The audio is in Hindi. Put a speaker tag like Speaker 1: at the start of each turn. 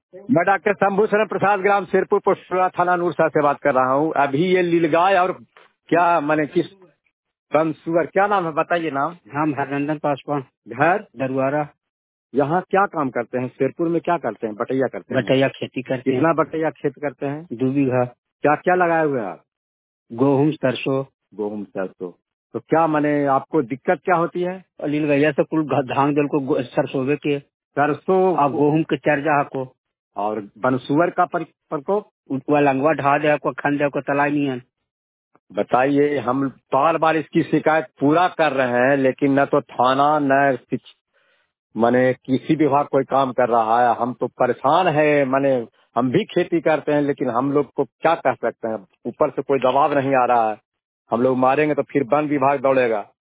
Speaker 1: मैं डॉक्टर शंभू शरण प्रसाद, ग्राम शेरपुर, पोस्टरा, थाना नूरसा से बात कर रहा हूँ। अभी ये लीलगाय और क्या मैंने किस बंसुअर क्या नाम है, बताइए नाम।
Speaker 2: हम हरनंदन पासवान,
Speaker 1: घर
Speaker 2: दरुआरा।
Speaker 1: यहाँ क्या काम करते हैं? शेरपुर में क्या करते हैं? बटैया करते हैं।
Speaker 2: बटैया खेती करते हैं।
Speaker 1: कितना बटैया खेत करते हैं?
Speaker 2: 2 बीघा।
Speaker 1: क्या क्या लगाए हुए हैं आप?
Speaker 2: गेहूँ, सरसों।
Speaker 1: गेहूँ सरसों। तो क्या मैंने आपको दिक्कत क्या होती है?
Speaker 2: अलील गैया से कुल धान दल को सरसों के
Speaker 1: सरसों
Speaker 2: अब गेहूँ के चर्जा को
Speaker 1: और बनसुअर का प्रकोप।
Speaker 2: उनका लंगवा ढा दे को खन दे को तलाई नहीं है।
Speaker 1: बताइए, हम बार बार इसकी शिकायत पूरा कर रहे हैं, लेकिन न तो थाना न माने किसी विभाग कोई काम कर रहा है। हम तो परेशान है। माने हम भी खेती करते हैं, लेकिन हम लोग को क्या कह सकते हैं, ऊपर से कोई दबाव नहीं आ रहा है। हम लोग मारेंगे तो फिर वन विभाग दौड़ेगा।